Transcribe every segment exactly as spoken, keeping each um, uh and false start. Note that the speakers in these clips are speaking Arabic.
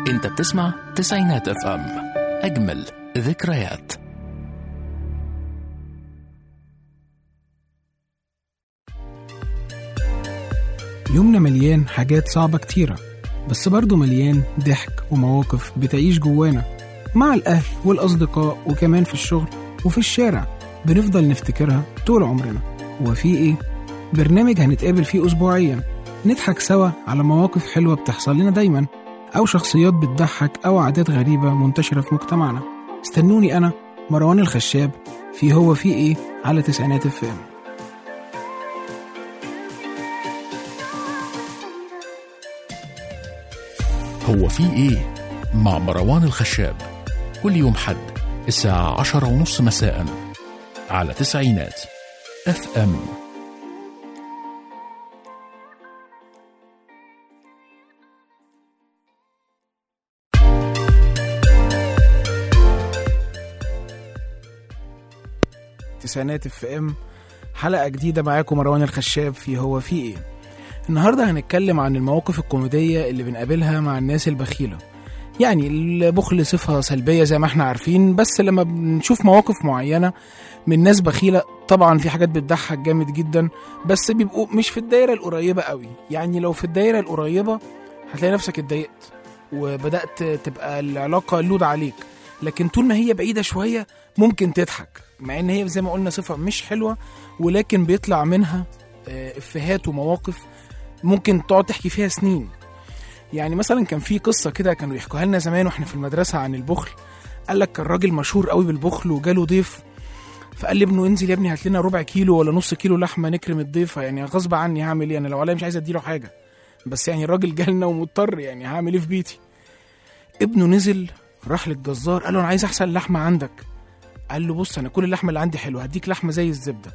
انت بتسمع تسعينات اف ام، اجمل ذكريات. يومنا مليان حاجات صعبة كتيرة، بس برضو مليان ضحك ومواقف بتعيش جوانا مع الأهل والأصدقاء، وكمان في الشغل وفي الشارع بنفضل نفتكرها طول عمرنا. وفي إيه؟ برنامج هنتقابل فيه أسبوعيا نضحك سوا على مواقف حلوة بتحصل لنا دايما، أو شخصيات بتضحك، أو عادات غريبة منتشرة في مجتمعنا. استنوني أنا مروان الخشاب في هو في إيه على تسعينات اف ام. هو في ايه مع مروان الخشاب، كل يوم حد الساعة عشرة ونص مساء على تسعينات اف ام. تسعينات اف ام، حلقة جديدة معاكم مروان الخشاب في هو في ايه. النهاردة هنتكلم عن المواقف الكوميدية اللي بنقابلها مع الناس البخيلة. يعني البخل صفة سلبية زي ما احنا عارفين، بس لما بنشوف مواقف معينة من ناس بخيلة طبعا في حاجات بتضحك جامد جدا، بس بيبقوا مش في الدايرة القريبة قوي. يعني لو في الدايرة القريبة هتلاقي نفسك اتضايقت وبدأت تبقى العلاقة لود عليك، لكن طول ما هي بعيدة شوية ممكن تضحك، مع ان هي زي ما قلنا صفة مش حلوة، ولكن بيطلع منها افيهات ومواقف ممكن تقعد تحكي فيها سنين. يعني مثلا كان في قصة كده كانوا يحكوها لنا زمان واحنا في المدرسة عن البخل. قال لك كان راجل مشهور قوي بالبخل وجاله ضيف، فقال لابنه انزل يا ابني هات لنا ربع كيلو ولا نص كيلو لحمة نكرم الضيف. يعني غصب عني هعمل ايه، انا لو عليا مش عايز اديله حاجة، بس يعني الراجل جالنا ومضطر، يعني هعمل ايه في بيتي. ابنه نزل راح للجزار قال له انا عايز احسن لحمة عندك. قال له بص انا كل اللحمة اللي عندي حلوة، هديك لحمة زي الزبدة.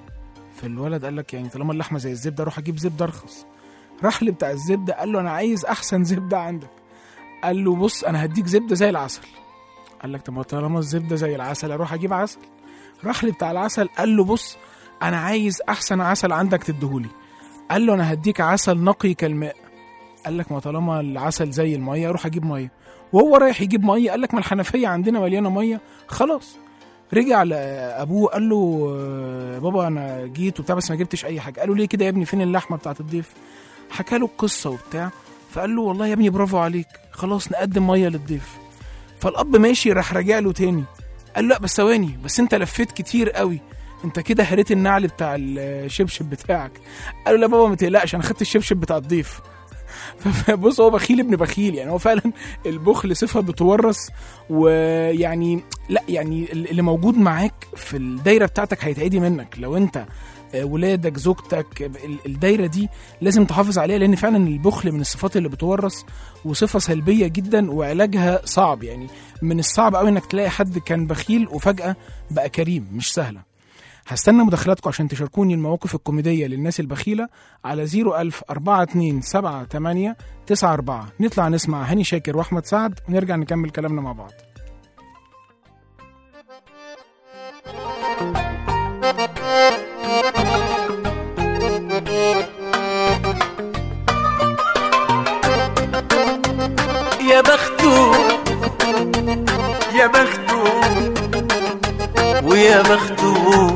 فالولد قال لك يعني طالما اللحمة زي الزبدة اروح اجيب زبدة ارخص. راح لي بتاع الزبدة قال له انا عايز احسن زبدة عندك. قال له بص انا هديك زبدة زي العسل. قال لك طب طالما الزبدة زي العسل اروح اجيب عسل. راح لي بتاع العسل قال له بص انا عايز احسن عسل عندك تديهولي. قال له انا هديك عسل نقي كالماء. قال لك ما طالما العسل زي المية اروح اجيب مية. وهو رايح يجيب مية قال لك ما الحنفية عندنا مليانة مية خلاص. رجع لابوه قال له بابا انا جيت وبتاع بس ما جبتش اي حاجه. قال له ليه كده يا ابني، فين اللحمه بتاعت الضيف؟ حكى له القصه وبتاع، فقال له والله يا ابني برافو عليك، خلاص نقدم ميه للضيف. فالاب ماشي راح راجع له تاني قال له لا بس ثواني، بس انت لفيت كتير قوي، انت كده هريت النعل بتاع الشبشب بتاعك. قال له لا بابا ما تقلقش انا خدت الشبشب بتاع الضيف. فبص هو بخيل ابن بخيل، يعني هو فعلا البخل صفة بتورث. ويعني لا يعني اللي موجود معاك في الدايرة بتاعتك هيتعدي منك. لو انت ولادك زوجتك الدايرة دي لازم تحافظ عليها، لان فعلا البخل من الصفات اللي بتورث وصفة سلبية جدا وعلاجها صعب. يعني من الصعب قوي انك تلاقي حد كان بخيل وفجأة بقى كريم، مش سهلة. هستنى مداخلاتكم عشان تشاركوني المواقف الكوميدية للناس البخيلة على زيرو ألف أربعة اتنين سبعة تمانية تسعة أربعة. نطلع نسمع هاني شاكر وأحمد سعد ونرجع نكمل كلامنا مع بعض. يا بختو يا بختو ويا بختو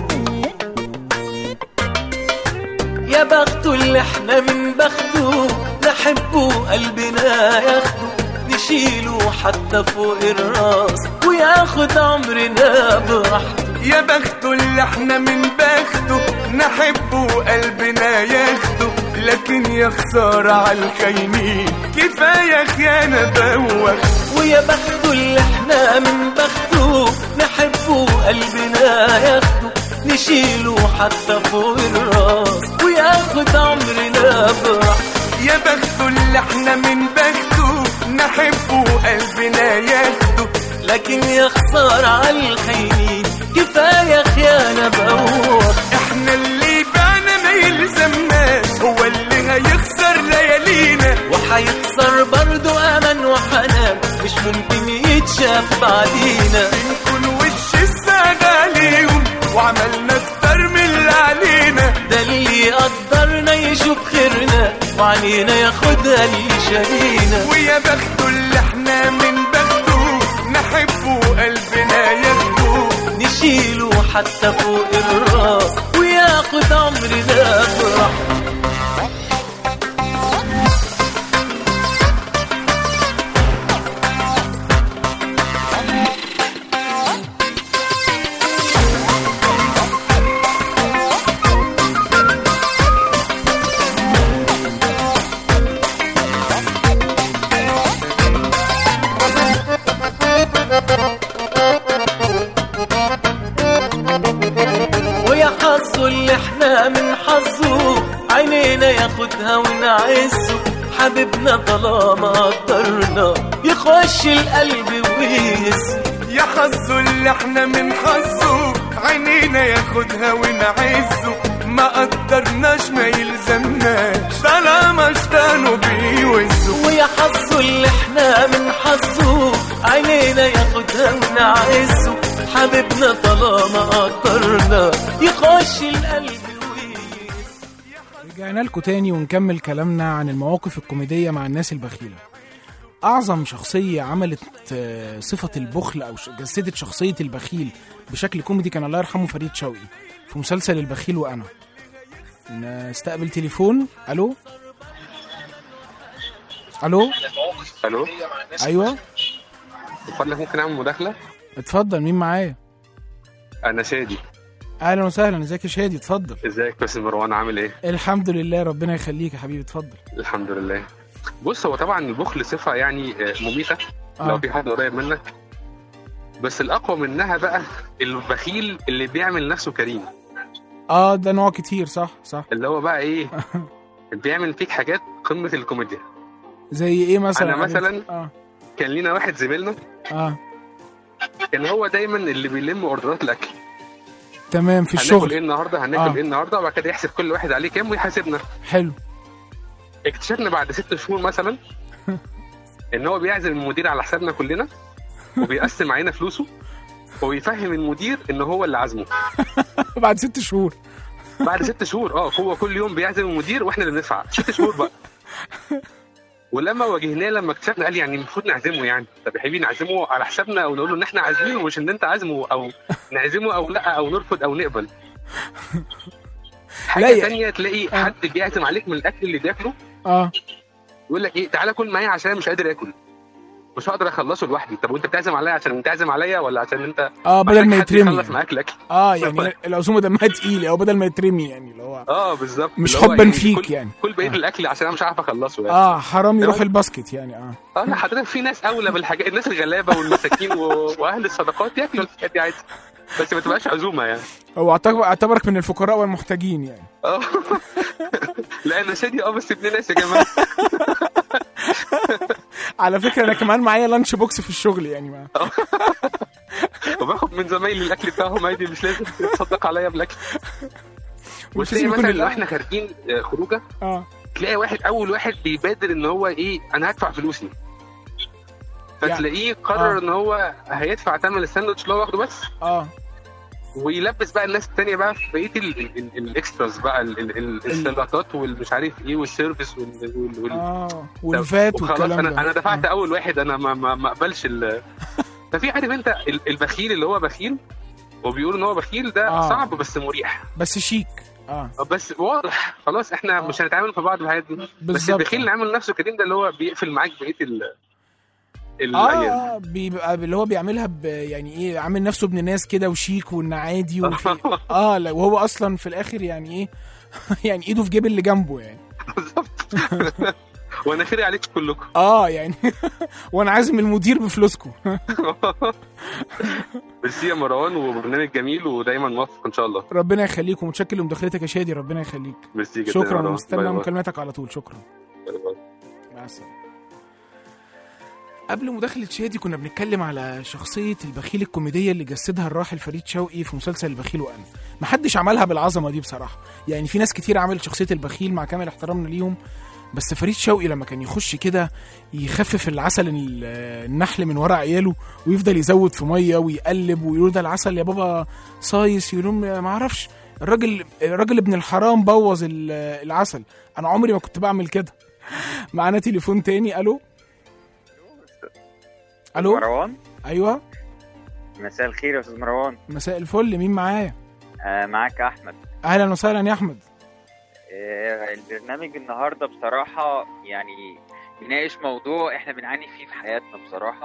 يا بختو اللي احنا من بختو نحبه قلبنا ياخده نشيله حتى فوق الراس وياخد عمرنا براحته. يا بختو اللي احنا من بخته نحبه قلبنا ياخده، لكن يا خسارة عالخاينين كفاية خيانة بوخ. ويا بختو اللي احنا من بخته نحبه قلبنا ياخده نشيله حتى فوق الراس وياخد عمرنا براحته. يا بختو اللي احنا من بخته نحبه قلبنا ياخده، لكن يا خسارة عالخاينين كفاية خيانة بوخ. احنا اللي بعنا ما يلزمناش، هو اللي هيخسر ليالينا وحيخسر برضو أمل وحنان مش ممكن يتشاف بعدينا. بنكون وش السعادة عليهم وعملنا اكتر من اللي علينا، ده اللي قدرنا يشوف خيرنا وعنينا ياخدها اللي شارينا. ويا بخته اللي احنا من بخته نحبه قلبنا ياخده، نشيله حتى فوق الراس وياخد عمرنا براحته. اللي احنا من حظه عينينا ياخدها ونعزه، حبيبنا طالما قدرنا يخش القلب ويهزه. يا حظه اللي احنا من حظه عينينا ياخدها ونعزه، ما قدرناش ما يلزمناش طالما اشتانوا بيوزه. ويا حظه اللي احنا من حظه عينينا ياخدها ونعزه، حبيبنا طالما قدرنا يخش القلب ويهزه. رجعنا لكم تاني ونكمل كلامنا عن المواقف الكوميدية مع الناس البخيلة. أعظم شخصية عملت صفة البخل أو جسدت شخصية البخيل بشكل كوميدي كان الله يرحمه فريد شوقي في مسلسل البخيل وأنا. نستقبل تليفون. ألو ألو ألو أيوة اتفضل، ممكن أعمل مداخلة؟ اتفضل، مين معايا؟ أنا شادي. أهلا وسهلا، ازيك يا شادي؟ اتفضل. ازيك بس مروان، عامل ايه؟ الحمد لله، ربنا يخليك يا حبيبي، اتفضل. الحمد لله. بص، هو طبعا البخل صفة يعني مميتة آه. لو في حد قريب منك، بس الأقوى منها بقى البخيل اللي بيعمل نفسه كريم. اه ده نوع كتير، صح صح. اللي هو بقى ايه بيعمل فيك حاجات قمة الكوميديا. زي ايه مثلا؟ أنا مثلا آه. كان لينا واحد زميلنا اه كان هو دايما اللي بيلم اوردرات الاكل. تمام، في الشغل. هناكل ايه النهارده هناكل آه. ايه النهارده وبعد كده يحسب كل واحد عليه كام ويحاسبنا. حلو. اكتشفنا بعد ست شهور مثلا ان هو بيعزم المدير على حسابنا كلنا وبيقسم علينا فلوسه وبيفهم المدير ان هو اللي عازمه. بعد ست شهور بعد ست شهور اه هو كل يوم بيعزم المدير واحنا اللي بندفع. ست شهور بقى. ولما واجهناه لما اكتشفنا قال يعني المفروض نعزمه، يعني طب يا حبيبي نعزمه على حسابنا او نقول له ان احنا عازمينه مش ان انت عازمه، او نعزمه او لا، او نرفض او نقبل. حاجه ثانيه تلاقي آه. حد بيعزم عليك من الاكل اللي بياكله اه يقول لك ايه تعالى كل معايا عشان مش قادر اكل، مش هقدر اخلصه لوحدي. طب وانت بتعزم عليا عشان انت تعزم عليا ولا عشان انت اه بدل ما يترمي يخلص معاك الاكل؟ اه يعني العزومه دمها تقيل او بدل ما يترمي، يعني اللي هو اه بالظبط، مش حبا يعني فيك كل يعني كل بقيه آه. الاكل عشان انا مش عارف اخلصه يعني. اه حرام يروح الباسكت يعني. اه اه لا حضرتك في ناس اولى بالحاجات، الناس الغلابه والمساكين و... واهل الصدقات ياكلوا الحاجات دي عادي، بس ما تبقاش عزومه يعني. هو اعتبرك من الفقراء والمحتاجين يعني. اه لا انا شادي اه بس ابن ناس يا جماعه. على فكره انا كمان معايا لانش بوكس في الشغل يعني ما وباخد من زمايلي الاكل بتاعهم عادي، مش لازم تصدق عليا بالاكل. وتلاقي مثلا لو احنا خارجين خروجه اه تلاقي واحد اول واحد بيبادر ان هو ايه انا هدفع فلوسي، فتلاقيه قرر آه. ان هو هيدفع ثمن الساندوتش اللي هو واخده بس اه ويلبس بقى الناس التانية بقى في بقيه الاكستراز بقى السلطات والمش عارف ايه والسيرفيس وال وال اه والفات والكلام ده. انا انا دفعت آه. اول واحد، انا ما ما اقبلش ال ففي عارف انت البخيل اللي هو بخيل وبيقول ان هو بخيل ده آه. صعب بس مريح بس شيك اه بس واضح خلاص احنا آه. مش هنتعامل في بعض في الحاجات دي. بس البخيل اللي عامل نفسه كريم ده اللي هو بيقفل معاك بقيه ال اه بيبقى اللي هو بيعملها يعني ايه عامل نفسه ابن ناس كده وشيك وان عادي وفي اه لا وهو اصلا في الاخر يعني ايه يعني ايده في جيب اللي جنبه يعني. بالظبط. وانا خيري عليكم كلكم. اه يعني وانا عازم المدير بفلوسكم. ميرسي يا مروان، وبرنامج جميل ودايما موفق ان شاء الله. ربنا يخليك ومتشكر لمداخلتك يا شادي، ربنا يخليك. ميرسي جدا. شكرا ومستنى مكالمتك على طول. شكرا. مع السلامه. قبل مداخلة شادي كنا بنتكلم على شخصية البخيل الكوميدية اللي جسدها الراحل فريد شوقي في مسلسل البخيل وأنا. محدش عملها بالعظمة دي بصراحة، يعني في ناس كتير عملت شخصية البخيل مع كامل احترامنا ليهم، بس فريد شوقي لما كان يخش كده يخفف العسل النحل من ورا عياله ويفضل يزود في مية ويقلب ويقول ده العسل يا بابا صايص، يقولون ما اعرفش الراجل الراجل ابن الحرام بوظ العسل. انا عمري ما كنت بعمل كده. معانا تليفون تاني. الو الو مروان. ايوه مساء الخير يا استاذ مروان. مساء الفل. مين معايا؟ آه معاك احمد. اهلا وسهلا يا احمد. آه البرنامج النهارده بصراحه يعني بيناقش موضوع احنا بنعاني فيه في حياتنا بصراحه.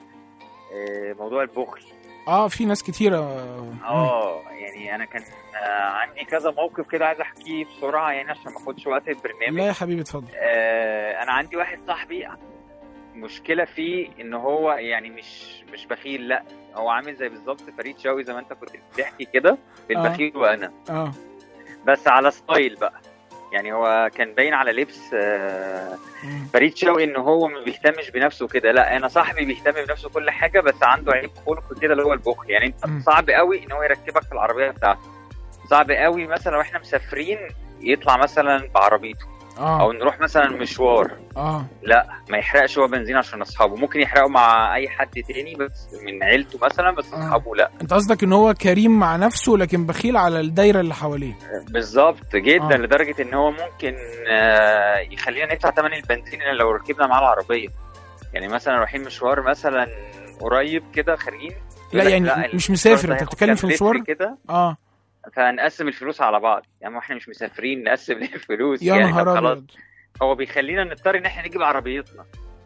آه موضوع البخل. اه في ناس كتيره. اه يعني انا كان آه عندي كذا موقف كده عايز احكيه بسرعه يعني عشان ما اخدش وقت البرنامج. لا يا حبيبي اتفضل. آه انا عندي واحد صاحبي مشكله فيه ان هو يعني مش مش بخيل، لا هو عامل زي بالظبط فريد شوقي زي ما انت كنت بتحكي كده في البخيل. آه. وانا اه بس على ستايل بقى. يعني هو كان باين على لبس آه فريد شوقي ان هو ما بيهتمش بنفسه كده. لا انا صاحبي بيهتم بنفسه كل حاجه، بس عنده عيب خلق كده اللي هو البخل. يعني انت م. صعب قوي ان هو يركبك في العربيه بتاعته. صعب قوي مثلا لو احنا مسافرين يطلع مثلا بعربيته. آه. او نروح مثلا مشوار. اه لا ما يحرقش هو بنزين عشان اصحابه. ممكن يحرقه مع اي حد تاني بس من عيلته مثلا، بس اصحابه آه. لا. انت قصدك ان هو كريم مع نفسه لكن بخيل على الدايره اللي حواليه. بالظبط جدا. آه. لدرجه ان هو ممكن آه يخلينا ندفع ثمن البنزين لو ركبنا معاه العربيه. يعني مثلا رايحين مشوار مثلا قريب كده خارجين. لا يعني لا مش مسافر، انت بتتكلم في مشوار كده. اه فنقسم الفلوس على بعض. يعني احنا مش مسافرين نقسم الفلوس. يا يعني نهار ابيض. هو بيخلينا نضطر ان احنا نجيب عربيتنا.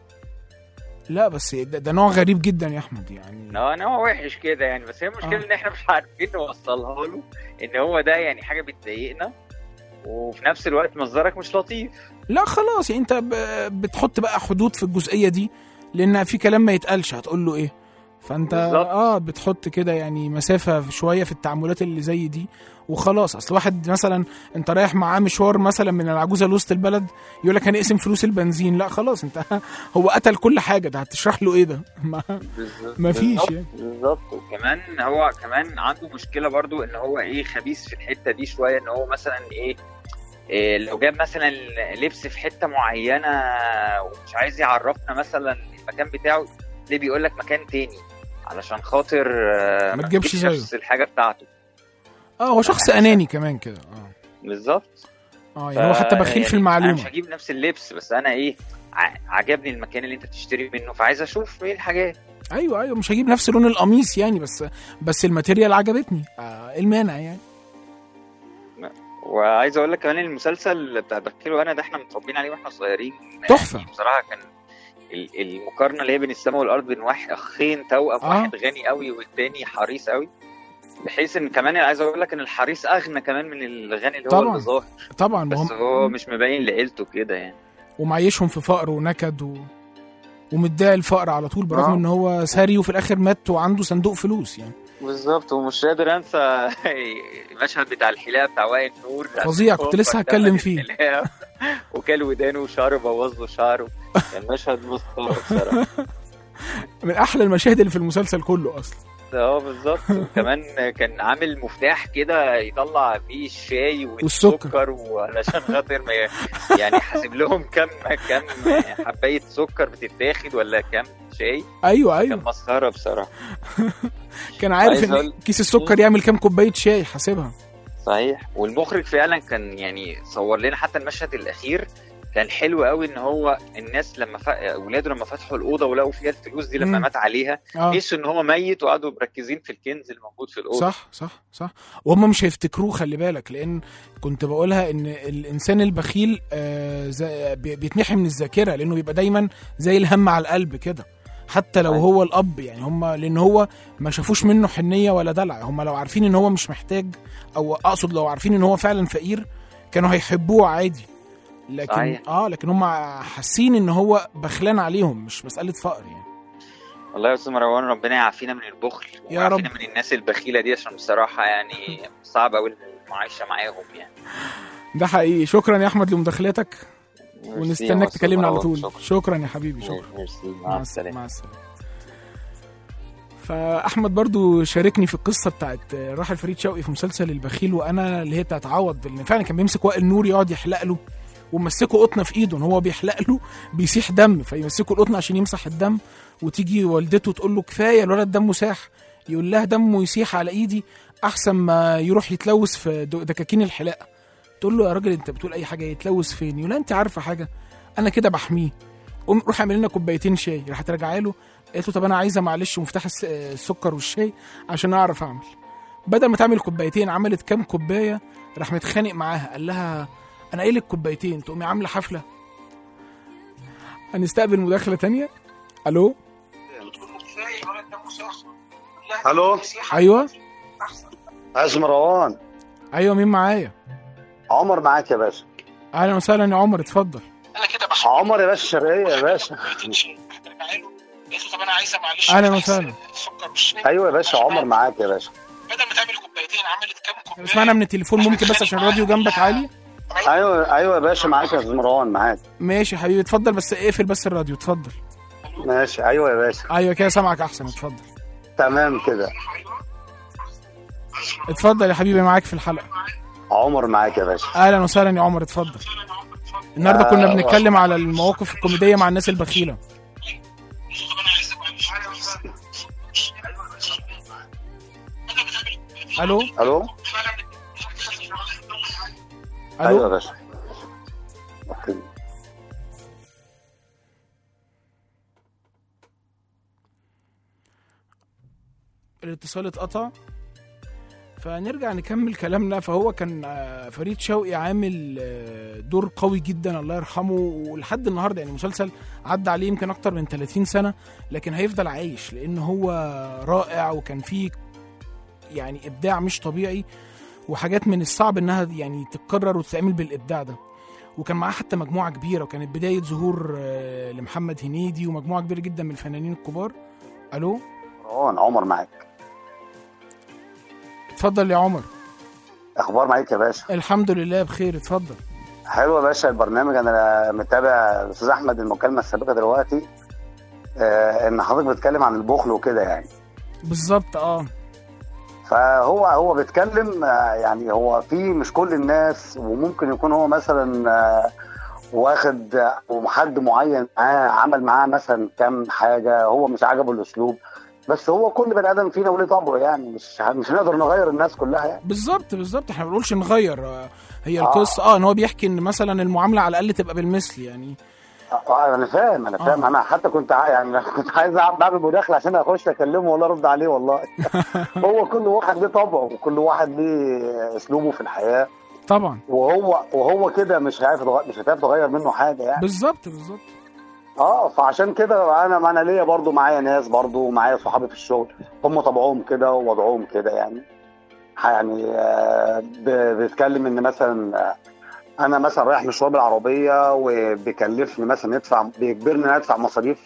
لا بس ده, ده نوع غريب جدا يا احمد يعني. اه نوع وحش كده يعني. بس هي المشكله آه. ان احنا مش عارفين نوصلها له ان هو ده يعني حاجه بتضايقنا وفي نفس الوقت مصدرك مش لطيف. لا خلاص يعني انت بتحط بقى حدود في الجزئيه دي، لان في كلام ما يتقالش هتقول له ايه. فانت بالزبط. اه بتحط كده يعني مسافه شويه في التعاملات اللي زي دي وخلاص. اصل واحد مثلا انت رايح معاه مشوار مثلا من العجوزه لوسط البلد يقول لك هنقسم فلوس البنزين. لا خلاص انت هو قتل كل حاجه. ده هتشرح له ايه ده؟ ما, ما فيش يعني. بالظبط. وكمان هو كمان عنده مشكله برضو ان هو ايه خبيث في الحته دي شويه. ان هو مثلا ايه, إيه لو جاب مثلا لبس في حته معينه ومش عايز يعرفنا مثلا المكان بتاعه ليه بيقول لك مكان تاني علشان خاطر ما تجيبش زيه الحاجه بتاعته. اه هو شخص اناني كمان كده. اه بالظبط. اه يعني هو حتى بخيل يعني في المعلومه. انا مش هجيب نفس اللبس بس انا ايه عجبني المكان اللي انت بتشتري منه فعايز اشوف ايه الحاجات. ايوه ايوه مش هجيب نفس لون القميص يعني بس بس الماتيريال عجبتني. آه المانع يعني. وعايز اقول لك كمان المسلسل بتاع بخيل وانا ده احنا متربيين عليه واحنا صغيرين. تحفه يعني بصراحه. كان المقارنه اللي هي بين السماء والارض بين واحد اخين توأم. آه. واحد غني قوي والتاني حريص قوي. بحيث ان كمان عايز اقول لك ان الحريص اغنى كمان من الغني اللي هو اللي ظاهر. طبعا بس هو مش مبين لعيلته كده يعني. ومعيشهم في فقر ونكد و... ومدعي الفقر على طول برغم آه. ان هو ثري وفي الاخر مات وعنده صندوق فلوس يعني. بالظبط. ومش قادر انسى المشهد بتاع الحلاقه بتاع وائل نور. فظيع كنت لسه هتكلم فيه. وكل ودانه وشعره بوظ له شعره. كان مشهد مسخره بصراحه. من احلى المشاهد اللي في المسلسل كله اصلا. اه بالظبط. وكمان كان عامل مفتاح كده يطلع فيه الشاي والسكر وعلشان خاطر ما يعني حاسب لهم كم كم حبايه سكر بتتاخد ولا كم شاي. ايوه ايوه كان مسخره بصراحه. كان عارف ان كيس السكر يعمل كام كوبايه شاي حاسبها. صحيح. والمخرج فعلا كان يعني صور لنا حتى المشهد الاخير كان حلو قوي ان هو الناس لما ف... اولاده لما فتحوا الاوضه ولقوا فيها الفلوس دي لما مم. مات عليها حسوا ان هو ميت وقعدوا مركزين في الكنز الموجود في الاوضه. صح صح صح. وهم مش هيفتكروه خلي بالك لان كنت بقولها ان الانسان البخيل آه زي... بيتمحي من الذاكره لانه بيبقى دايما زي الهم على القلب كده حتى لو هو الاب يعني. هم لان هو ما شافوش منه حنيه ولا دلع. هم لو عارفين ان هو مش محتاج او اقصد لو عارفين ان هو فعلا فقير كانوا هيحبوه عادي. لكن صحيح. اه لكن هم حاسين ان هو بخلان عليهم مش مساله فقر يعني. والله يا استاذ مروان ربنا يعافينا من البخل ويعافينا من الناس البخيله دي عشان بصراحه يعني صعب قوي المعيشه معاهم يعني. ده حقيقي. شكرا يا احمد لمداخلتك ونستناك تكلمنا على طول. شكرا, شكرا يا حبيبي. شكرا. مع السلامه. مع السلامه. فاحمد برضو شاركني في القصه بتاعت راحل فريد شوقي في مسلسل البخيل وانا اللي هي بتاعت عوض اللي فعلا كان بيمسك وائل نور يقعد يحلق له ومسكه قطنه في ايده. هو بيحلق له بيسيح دم فيمسكه القطنه عشان يمسح الدم وتيجي والدته تقول له كفايه الولد دمه ساح يقول لها دمه يسيح على ايدي احسن ما يروح يتلوث في دكاكين الحلاقه. تقول له يا راجل انت بتقول اي حاجه يتلوث فين؟ يقول انت عارفه حاجه انا كده بحميه. قوم روح اعمل لنا كوبايتين شاي. راح ترجع له قالت له طب انا عايزه معلش مفتاح السكر والشاي عشان اعرف اعمل. بدل ما تعمل كوبايتين عملت كام كوبايه. راح متخانق معاها قال لها انا قايل لك كوبايتين تقومي عامله حفله. هنستقبل مداخله تانية. الو الو ايوه عايز مروان. ايوه مين معايا؟ عمر معاك يا باشا. اهلا وسهلا يا عمر اتفضل. انا كده بحب عمر يا باشا الشرقيه يا باشا. اهلا وسهلا. ايوه يا باشا عمر معاك يا باشا. بدل ما تعمل كوبايتين عملت كام كوبايه. اسمعنا من التليفون ممكن بس عشان الراديو جنبك عالي. ايوه ايوه يا باشا معاك يا مروان معاك. ماشي يا حبيبي اتفضل بس اقفل بس الراديو اتفضل. ماشي ايوه يا باشا. ايوه كده سامعك احسن اتفضل. تمام كده. اتفضل يا حبيبي معاك في الحلقه. عمر معاك يا باشا. اهلا وسهلا يا عمر اتفضل. النهارده آه كنا بنتكلم على المواقف الكوميديه مع الناس البخيله. الو الو ايوه يا باشا. اوكي الاتصال اتقطع فنرجع نكمل كلامنا. فهو كان فريد شوقي عامل دور قوي جدا الله يرحمه ولحد النهارده يعني مسلسل عدى عليه يمكن اكتر من ثلاثين سنة لكن هيفضل عايش لان هو رائع وكان فيه يعني ابداع مش طبيعي وحاجات من الصعب انها يعني تتكرر وتتعمل بالابداع ده. وكان معاه حتى مجموعة كبيرة وكانت بداية ظهور لمحمد هنيدي ومجموعة كبيرة جدا من الفنانين الكبار. الو مروان عمر معاك. اتفضل يا عمر. اخبار معاك يا باشا؟ الحمد لله بخير اتفضل. حلو يا باشا البرنامج. انا متابع الاستاذ احمد المكالمه السابقه دلوقتي آه ان حضرتك بتتكلم عن البخل وكده يعني. بالظبط اه. فهو هو بيتكلم آه يعني هو في مش كل الناس وممكن يكون هو مثلا آه واخد حد معين معاه عمل معاه مثلا كام حاجه هو مش عجبه الاسلوب بس هو كل بني ادم فينا وليه طبعه يعني مش مش هنقدر نغير الناس كلها يعني. بالظبط بالظبط احنا ما بنقولش نغير. هي القصه اه ان هو بيحكي ان مثلا المعامله على الاقل تبقى بالمثل يعني. اه انا فاهم انا فاهم آه. انا حتى كنت يعني كنت عايز اعمل مداخله عشان اخش اكلمه ولا ارد عليه والله. هو كل واحد ليه طبعه وكل واحد ليه اسلوبه في الحياه طبعا وهو وهو كده مش عارف مش هتعرف تغير منه حاجه يعني. بالظبط بالظبط اه. فعشان كده انا ما انا ليا برضو معايا ناس برضو معايا صحابي في الشغل هم طبعهم كده ووضعهم كده يعني يعني آه بيتكلم ان مثلا آه انا مثلا رايح مشوار بالعربيه وبيكلفني مثلا ندفع بيجبرني ندفع مصاريف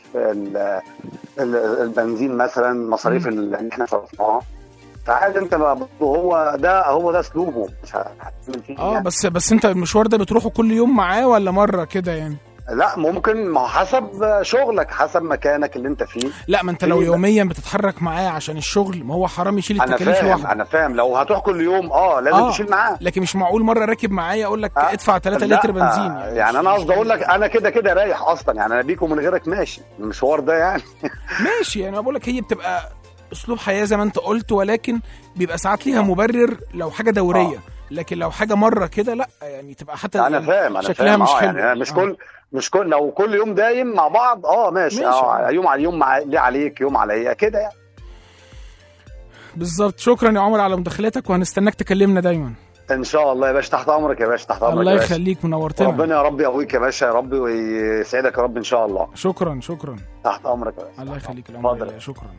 البنزين مثلا مصاريف اللي احنا صرفناها. فعاد انت بقى هو ده هو ده اسلوبه مش هتعمل فيه اه يعني. بس بس انت المشوار ده بتروحه كل يوم معاه ولا مره كده يعني؟ لا ممكن ما حسب شغلك حسب مكانك اللي انت فيه. لا ما انت لو يوميا بتتحرك معاه عشان الشغل ما هو حرام يشيل التكاليف لوحده. انا فاهم لو هتروح كل يوم اه لازم آه. تشيل معاه لكن مش معقول مره راكب معايا اقول لك آه. ادفع ثلاثة لتر بنزين يعني, يعني انا قصدي اقول لك انا كده كده رايح اصلا يعني انا بيك ومن غيرك ماشي المشوار ده يعني. ماشي يعني بقول لك هي بتبقى اسلوب حياه زي ما انت قلت ولكن بيبقى ساعات ليها مبرر لو حاجه دوريه آه. لكن لو حاجه مره كده لا يعني تبقى حتى انا فاهم انا شكلها فاهم. مش آه حلو يعني مش كل مش كل لو كل يوم دايم مع بعض اه ماشي, ماشي. اه يوم على يوم مع ليه عليك يوم عليا كده يعني. بالظبط. شكرا يا عمر على مداخلتك وهنستناك تكلمنا دايما ان شاء الله يا باشا. تحت امرك يا باشا تحت امرك. الله يخليك منورتنا. ربنا يا رب يقويك يا باشا يا رب ويسعدك يا رب ان شاء الله. شكرا شكرا. تحت امرك يا باشا. الله يخليك. الامر شكرا.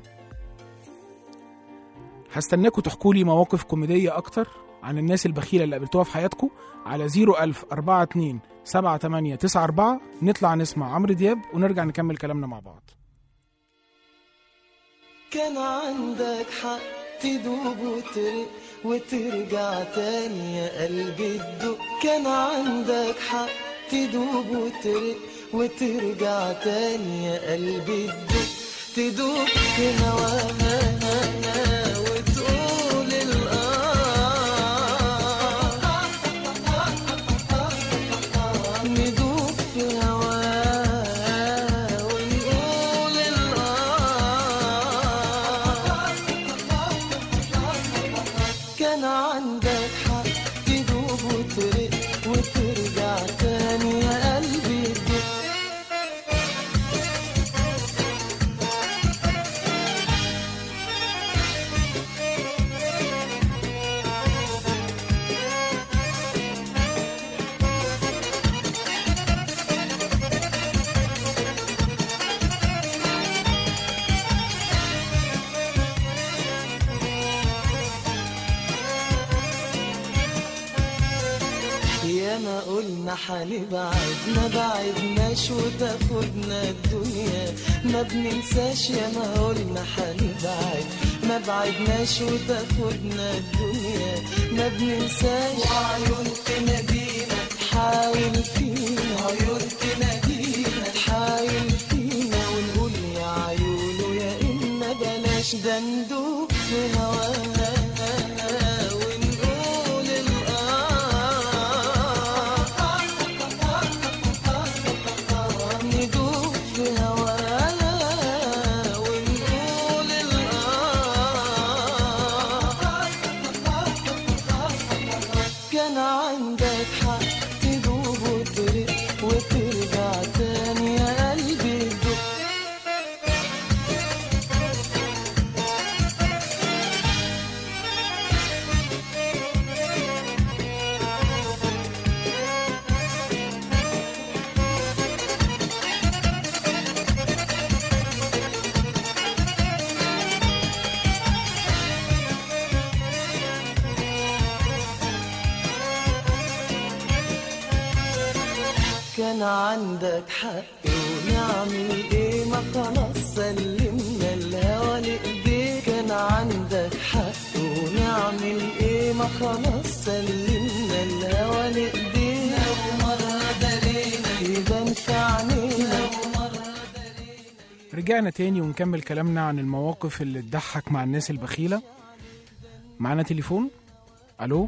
هستناكم تحكوا لي مواقف كوميديه اكتر عن الناس البخيله اللي قابلتوها في حياتكم على صفر ألف أربعة اتنين سبعة تمانية تسعة أربعة. نطلع نسمع عمرو دياب ونرجع نكمل كلامنا مع بعض. كان عندك حق تدوب وترق وترجع تاني يا قلبي تدق. كان عندك حق تدوب وترق وترجع تاني يا قلبي تدق. تدوب في هواها وتقول الآه ندوب في هواها ونقول الآه قلنا حنبعد ما بعدناش وتاخدنا الدنيا ما بننساش يا ما قلنا حنبعد ما بعدناش وتاخدنا الدنيا ما بننساش وعيون تنادينا حاول فينا عيون تنادينا حاول فينا ونقول يا عيونه يا إما بلاش ده ندوب في هواها ونقول الآه ندوب في هواها ونقول الآه كان عندك حق تدوب وترق وترجع تاني يا قلبي تدق كان عندك حق ونعمل ايه ما خلاص سلمنا الهوى لإيديك كان عندك حق ونعمل ايه ما خلاص سلمنا الهوى لإيديك لو مرة دلينا يبان في عينينا رجعنا تاني ونكمل كلامنا عن المواقف اللي تضحك مع الناس البخيلة. معانا تليفون. الو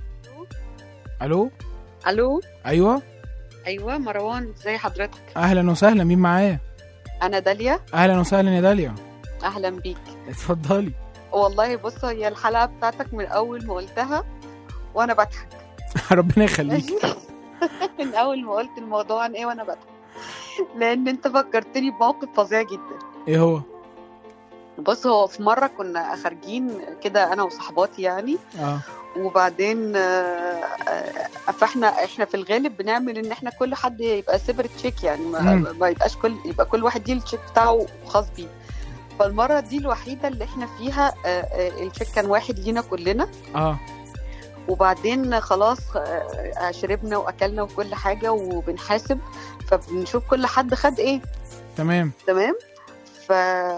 الو الو ايوه ايوه مروان، ازي حضرتك؟ اهلا وسهلا، مين معايا؟ انا داليا. اهلا وسهلا يا داليا. اهلا بيك. اتفضلي. والله بص، هي الحلقه بتاعتك من اول ما قلتها وانا بضحك. ربنا يخليك. من اول ما قلت الموضوع عن ايه وانا بضحك، لان انت فكرتني بموقف فظيع جدا. ايه هو؟ بص، هو في مره كنا خارجين كده انا وصحباتي يعني اه وبعدين فاحنا احنا في الغالب بنعمل ان احنا كل حد يبقى سيبريت تشيك، يعني ما, ما يبقاش كل يبقى كل واحد دي التشيك بتاعه خاص بيه. فالمره دي الوحيده اللي احنا فيها التشيك كان واحد لينا كلنا. اه وبعدين خلاص شربنا واكلنا وكل حاجه وبنحاسب، فبنشوف كل حد خد ايه. تمام تمام ف...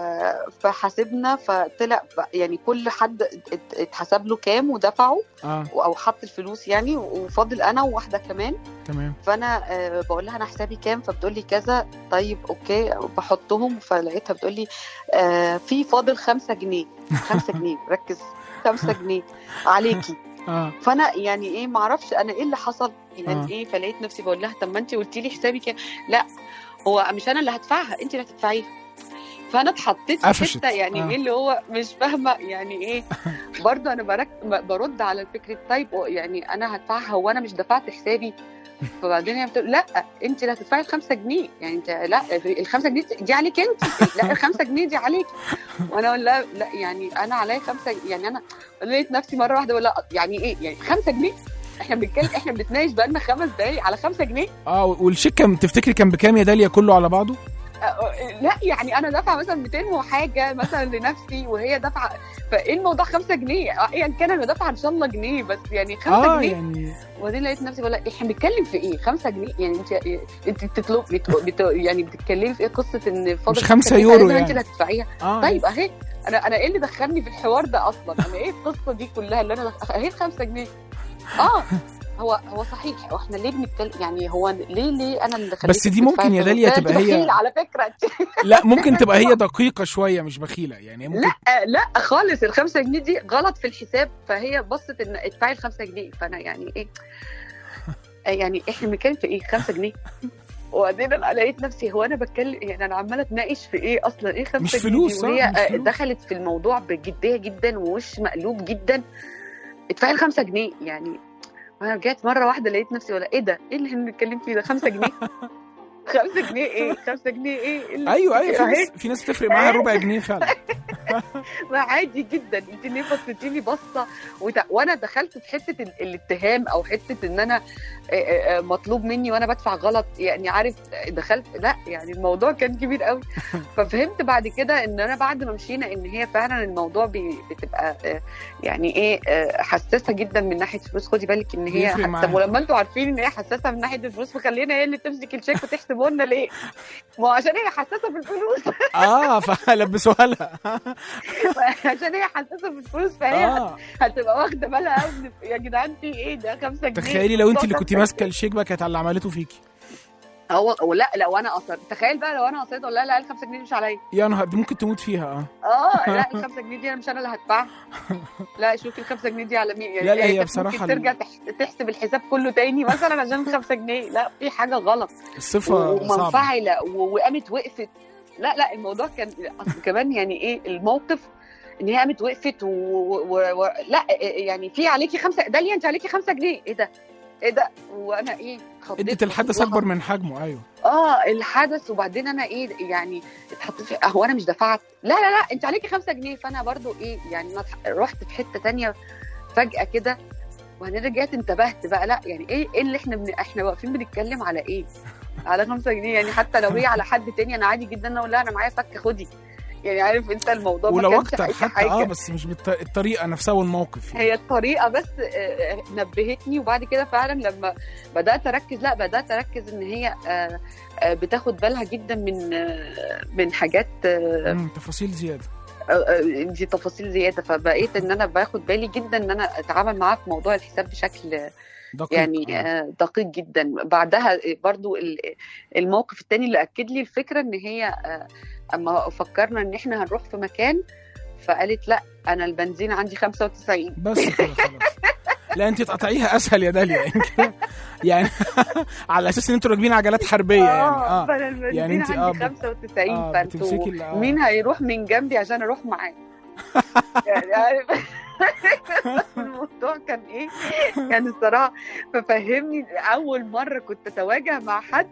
فحاسبنا، فطلع يعني كل حد اتحسب له كام ودفعه آه. او حط الفلوس يعني، وفاضل انا وواحده كمان. تمام. فانا آه بقول لها انا حسابي كام، فبتقول لي كذا. طيب اوكي، بحطهم، فلقيتها بتقول لي آه في فاضل خمسة جنيه. خمسة جنيه، ركز، خمسة جنيه عليكي. آه. فانا يعني ايه، معرفش انا ايه اللي حصل يعني. آه. ايه، فلقيت نفسي بقول لها طب ما انت قلتي لي حسابي كام. لا، هو مش انا اللي هدفعها، انت اللي هتدفعيها. فانا اتحطيت في حته يعني آه. ايه اللي هو مش فاهمه يعني ايه. برضه انا برك... برد على الفكره. طيب يعني انا هدفعها، هو انا مش دفعت حسابي؟ فبعدين هي بتقول لا انت اللي هتدفعي الخمسة جنيه يعني. انت لا، الخمسة جنيه دي عليك انت، لا الخمسة جنيه دي عليك. وانا اقول لا لا يعني انا عليا خمسة يعني. انا لقيت نفسي مره واحده ولا يعني ايه يعني خمسة جنيه؟ احنا بنتكلم، احنا بنتناقش بقالنا خمس دقايق على خمسة جنيه. اه والشيك كان تفتكري كان بكام يا داليا كله على بعضه؟ لا يعني انا دافعه مثلا مئتين وحاجه مثلا لنفسي، وهي دافعه، فايه الموضوع خمسة جنيه؟ يعني كان انا دافعه ان شاء الله جنيه بس يعني خمسة آه جنيه يعني. وبعدين لقيت نفسي بقول احنا بنتكلم في ايه؟ خمسة جنيه يعني. انت انت بتطلبي بت... يعني بتتكلمي في ايه؟ قصه ان فاضل مش خمسة يورو يعني انت اللي هتدفعيها. آه طيب اهي انا انا ايه اللي دخلني في الحوار ده اصلا؟ انا ايه القصه دي كلها اللي انا دخ... اهي خمسة جنيه. اه هو هو صحيح، واحنا ليه بنتكلم يعني؟ هو ليه ليه انا اللي خليت؟ بس دي ممكن يا داليا تبقى هي على فكره. لا ممكن تبقى هي دقيقه شويه مش بخيله يعني. ممكن لا لا خالص، الخمسة جنيه دي غلط في الحساب. فهي بصت ان ادفعي الخمسة جنيه. فانا يعني ايه يعني احنا بنتكلم في ايه؟ خمسة جنيه. وبعدين انا لقيت نفسي هو انا بتكلم يعني انا عماله اتناقش في ايه اصلا؟ ايه خمسة مش فلوس؟ وهي دخلت في الموضوع بجديه جدا ووش مقلوب جدا. ادفعي الخمسة جنيه يعني. وانا رجعت مره واحده لقيت نفسي ولا ايه ده؟ ايه اللي احنا بنتكلم فيه ده؟ خمسة جنيه؟ خمسة جنيه ايه؟ خمسة جنيه ايه؟ ايوه ايوه في ناس في ناس تفرق معاها ربع جنيه فعلا. ما عادي جدا، انت ليه بصيتيلي بصه وت... وانا دخلت في حته ال... الاتهام او حته ان انا مطلوب مني وانا بدفع غلط، يعني عارف دخلت لا يعني الموضوع كان كبير قوي. ففهمت بعد كده ان انا بعد ما مشينا ان هي فعلا الموضوع بي... بتبقى يعني ايه حساسه جدا من ناحيه الفلوس. خدي بالك ان هي طب ولما انتوا عارفين ان هي حساسه من ناحيه الفلوس فخلينا هي اللي تمسك الشيك وتحسبه لنا ليه؟ ما هو عشان هي حساسه في الفلوس. اه فلبسوها لها عشان هي حساسه في الفلوس فهي آه. هتبقى واخده بالها قوي. يا جدعان في ايه ده خمسة جنيه؟ تخيلي لو انت اللي كنتي ماسكه الشيك بقى كانت اللي عملته فيكي. هو ولا لو انا قصرت، تخيل بقى لو انا قصرت ولا لا ال خمسة جنيه مش عليا. يا نهار دي ممكن تموت فيها. اه اه لا ال خمسة جنيه دي انا مش انا اللي هدفعها. لا شوفي ال خمسة جنيه دي على مين يعني؟ لا لا هي بصراحه ترجع تحسب الحساب كله تاني مثلا عشان ال خمسة جنيه. لا في حاجه غلط، الصفه ومنفعله وقامت وقفت. لا لا الموضوع كان كمان يعني ايه الموقف ان هي قامت وقفت و... و... و... لا يعني في عليكي خمسه داليا انت عليكي خمسة جنيه. ايه ده ايه ده وانا ايه اديت الحدث اكبر من حجمه. ايوه اه الحدث. وبعدين انا ايه يعني اتحطيت في هو انا مش دفعت لا لا لا انت عليكي خمسة جنيه. فانا برضو ايه يعني رحت في حته تانية فجاه كده، وبعدين رجعت انتبهت بقى لا يعني ايه ايه اللي احنا بن... احنا واقفين بنتكلم على ايه؟ على خمسة جنيه يعني. حتى لو هي على حد تاني انا عادي جدا اقول لها انا معايا فك خدي يعني. عارف انت الموضوع ولو اكتر حتى اه بس مش بالطريقه نفسها والموقف يعني. هي الطريقه بس نبهتني. وبعد كده فعلا لما بدات اركز لا بدات اركز ان هي بتاخد بالها جدا من من حاجات تفاصيل زياده. دي تفاصيل زياده. فبقيت ان انا باخد بالي جدا ان انا اتعامل معاها في موضوع الحساب بشكل دقيق. يعني دقيق جدا. بعدها برضو الموقف الثاني اللي اكد لي الفكره ان هي اما فكرنا ان احنا هنروح في مكان فقالت لا انا البنزين عندي خمسة وتسعين بس خلاص. لا انت تقطعيها اسهل يا داليا يعني على اساس ان انتوا راكبين عجلات حربيه يعني اه يعني انت اه خمسة وتسعين آه فانتوا آه. مين هيروح من جنبي عشان اروح معاه يعني عارف الموضوع كان ايه كان الصراحه. ففهمني اول مره كنت اتواجه مع حد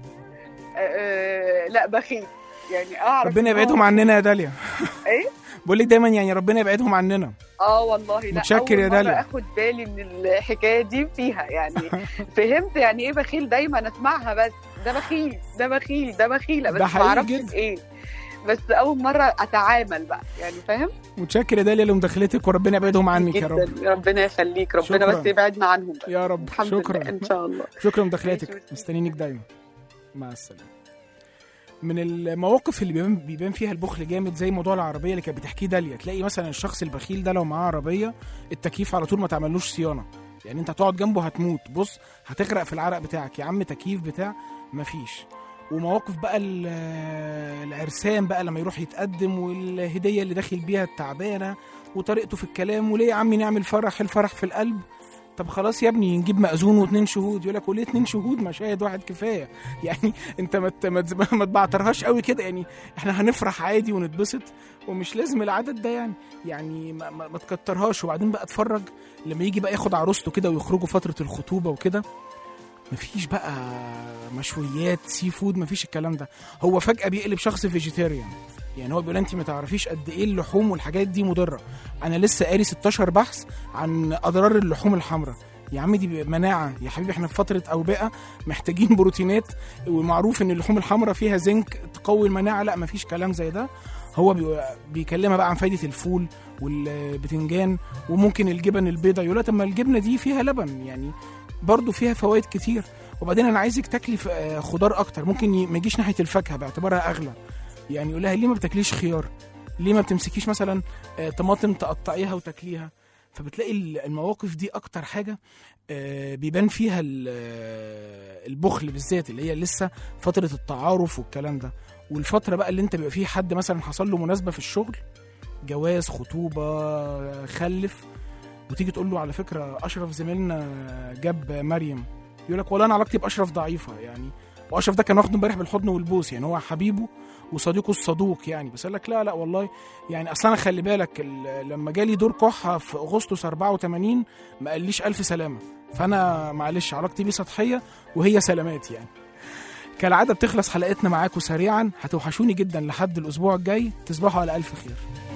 آه لا بخيل يعني اعرف ربنا يبعدهم عننا يا داليا. ايه بقول لك دايما يعني ربنا يبعدهم عننا. اه والله لا متشكر يا داليا. اخد بالي من الحكايه دي فيها يعني. فهمت يعني ايه بخيل. دايما اسمعها بس ده بخيل ده بخيل ده بخيله بس ما اعرفش ايه. بس اول مره اتعامل بقى يعني فاهم. متشكر يا داليا لمداخلتك وربنا يبعدهم عنك يا رب. ربنا يخليك ربنا شكرا. بس يبعدنا عنهم بقى. يا رب شكرا ان شاء الله. شكرا لمداخلتك مستنيينك دايما. مع السلامه. من المواقف اللي بيبان, بيبان فيها البخل جامد زي موضوع العربيه اللي كانت بتحكيه داليا. تلاقي مثلا الشخص البخيل ده لو معاه عربيه التكييف على طول ما تعملوش صيانه يعني انت هتقعد جنبه هتموت. بص هتغرق في العرق بتاعك يا عم تكييف بتاع مفيش. ومواقف بقى العرسان بقى لما يروح يتقدم والهديه اللي داخل بيها التعبانه وطريقته في الكلام وليه يا عمي نعمل فرح الفرح في القلب. طب خلاص يا ابني نجيب مأذون واثنين شهود. يقول لك وليه اثنين شهود ما شاهد واحد كفايه يعني. انت ما ما تبعترهاش قوي كده يعني. احنا هنفرح عادي ونتبسط ومش لازم العدد ده يعني يعني ما, ما, ما تكترهاش. وبعدين بقى اتفرج لما يجي بقى ياخد عروسته كده ويخرجوا فتره الخطوبه وكده مفيش بقى مشويات سي فود مفيش الكلام ده. هو فجأة بيقلب شخص فيجيتيريان يعني. هو بيقول انت ما تعرفيش قد ايه اللحوم والحاجات دي مضره. انا لسه قاري ستاشر بحث عن اضرار اللحوم الحمراء. يا عم دي مناعه يا حبيبي. احنا في فتره اوبئه محتاجين بروتينات ومعروف ان اللحوم الحمراء فيها زنك تقوي المناعه. لا مفيش كلام زي ده. هو بيكلمها بقى عن فايده الفول والبتنجان وممكن الجبن البيضاء. يقول لها طب ما الجبنه دي فيها لبن يعني برضو فيها فوائد كتير. وبعدين انا عايزك تاكلي خضار اكتر. ممكن ما يجيش ناحيه الفاكهه باعتبارها اغلى يعني. يقول لها ليه ما بتاكليش خيار؟ ليه ما بتمسكيش مثلا طماطم تقطعيها وتاكليها؟ فبتلاقي المواقف دي اكتر حاجه بيبان فيها البخل بالذات اللي هي لسه فتره التعارف والكلام ده. والفتره بقى اللي انت بيبقى فيه حد مثلا حصل له مناسبه في الشغل جواز خطوبه خلف وتيجي تقول له على فكره اشرف زميلنا جاب مريم. يقول لك والله انا علاقتي باشرف ضعيفه يعني. واشرف ده كان واخده امبارح بالحضن والبوس يعني. هو حبيبه وصديقه الصدوق يعني. بس قال لك لا لا والله يعني اصلا خلي بالك لما جالي دور كحه في اغسطس أربعة وثمانين ما قاليش الف سلامه. فانا معلش علاقتي بيه سطحيه وهي سلامات يعني. كالعاده بتخلص حلقتنا معاكم سريعا. هتوحشوني جدا لحد الاسبوع الجاي. تصبحوا على الف خير.